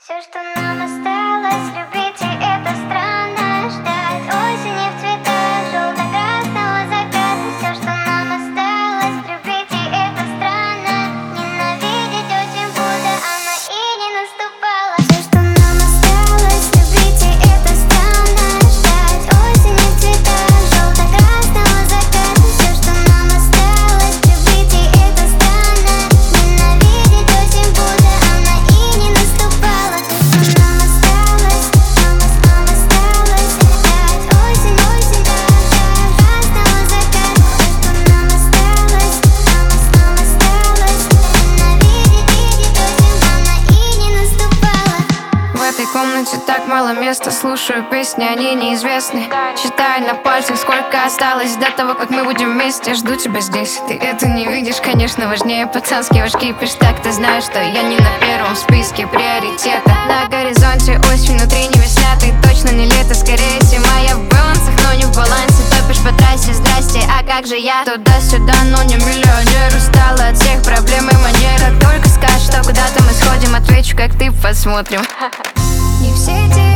Все, что нам осталось, любить, и это странно ждать осени в цветах желто-красного заката. Все, что нам осталось, любить, и это странно ненавидеть очень, будто она и не наступала. Все, что нам осталось, любить, и это странно ждать осени в цветах желто-красного заката. Все, что нам осталось, любить, и это странно ненавидеть очень, будто она и не наступала. Нам осталось ждать осень, осень, красного заката. Нам осталось ненавидеть, видеть очень, она и не наступала. В этой комнате так мало места, слушаю песни, они неизвестны. Считаю на пальцах, сколько осталось до того, как мы будем вместе. Жду тебя здесь, ты это не видишь, конечно, важнее пацанский ваш кипиш. Так ты знаешь, что я не на первом списке приоритета. На горизонте осень, внутри не весна, ты точно не лето, скорее зима. Я в балансах, но не в балансе, топишь по трассе, здрасте, а как же я? Туда-сюда, но не миллионер, устала от всех проблем и манер. Как только скажешь, что куда-то мы сходим, отвечу, как ты, посмотрим. Не все те